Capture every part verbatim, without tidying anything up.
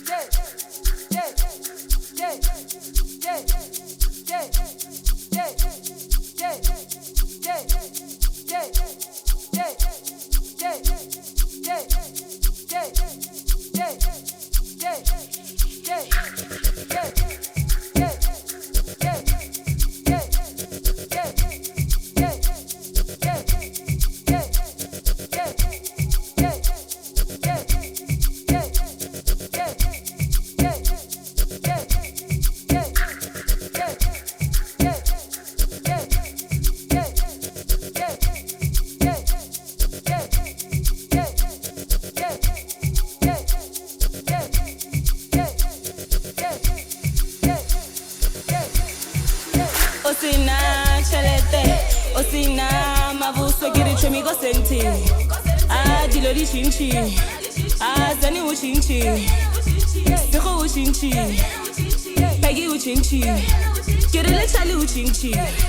Osina chelete, osina mabuso giri chomigo senti. Ah dilo di chinchi, ah zani u chinchi, siko u chinchi, pegi u chinchi, giri le chali u chinchi.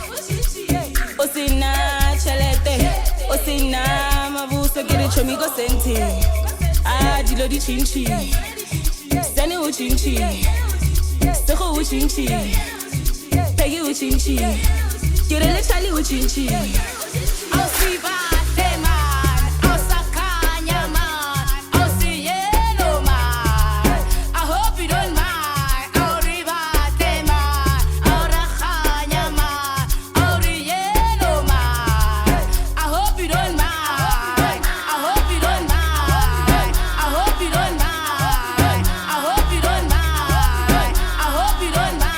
Osina chelete, osina mabuso giri chomigo senti. Ah dilo di chinchi, zani u chinchi, siko u chinchi. Peggy Uchinchi, you're a little Uchinchi. I'll see bad man, I'll sakanya man, I'll see yellow man. I hope you don't mind. I'll ribate man, I'll rakanya man, I'll yellow man. I hope you don't mind. I hope you don't mind. I hope you don't mind. I hope you don't mind. I hope you don't mind.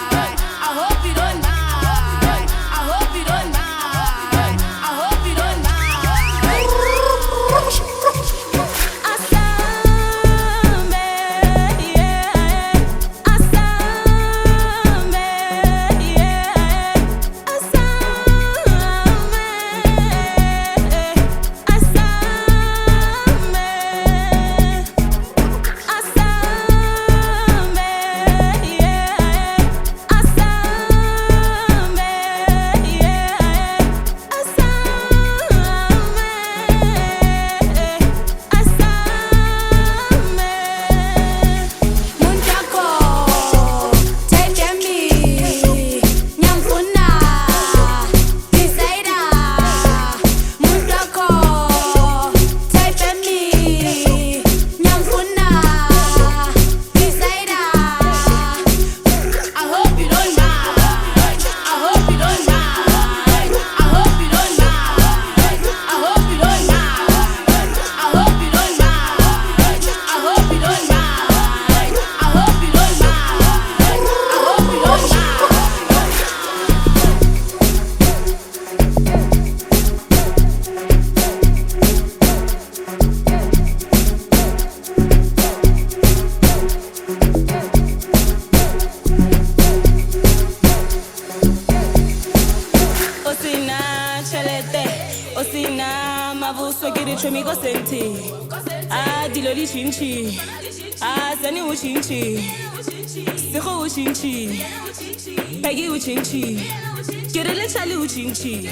Osina mabuso giri chomigo senti. Ah dilo di chinchi, ah zani u chinchi, siko u chinchi, pegi u chinchi, giri le chali u chinchi.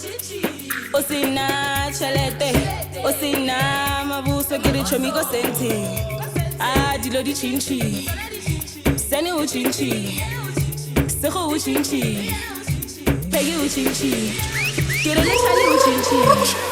Osina chelete, osina mabuso giri chomigo senti. Ah dilo di chinchi, zani u chinchi, siko u chinchi, pegi u chinchi. Quiero le chale un chinchín.